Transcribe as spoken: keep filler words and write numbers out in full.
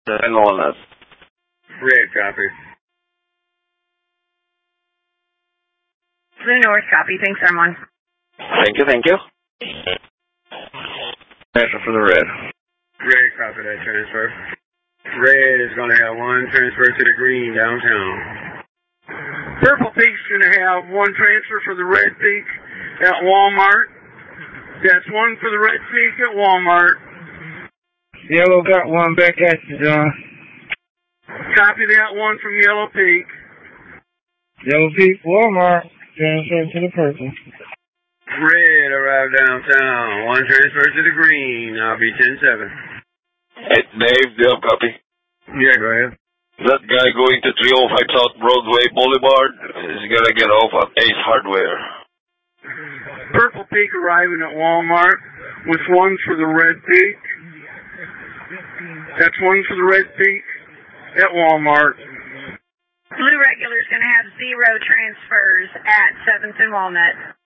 and Walnut. Red, copy. Blue North, copy. Thanks, M one. Thank you, thank you. Transfer for the red. Red, copy that transfer. Red is going to have one transfer to the green downtown. Purple Peak's going to have one transfer for the red peak at Walmart. That's one for the red peak at Walmart. Yellow got one back at you, John. Copy that one from Yellow Peak. Yellow Peak, Walmart. Transfer to the purple. Red arrived downtown. One transfer to the green. I'll be ten seven. Hey, Dave, do you have copy? Yeah, go ahead. That guy going to three oh five South Broadway Boulevard is going to get off at Ace Hardware. Purple Peak arriving at Walmart with one for the red peak. That's one for the red peak at Walmart. Blue Regular's going to have zero transfers at seventh and Walnut.